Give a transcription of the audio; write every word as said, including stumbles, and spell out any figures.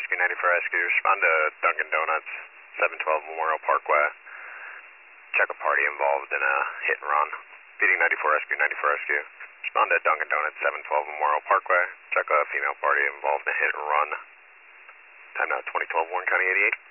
Rescue ninety-four Rescue. Respond to Dunkin' Donuts, seven twelve Memorial Parkway. Check a party involved in a hit and run. Feeding ninety-four Rescue, ninety-four Rescue. Respond to Dunkin' Donuts, seven twelve Memorial Parkway. Check a female party involved in a hit and run. Time now twenty twelve Warren County eighty-eight.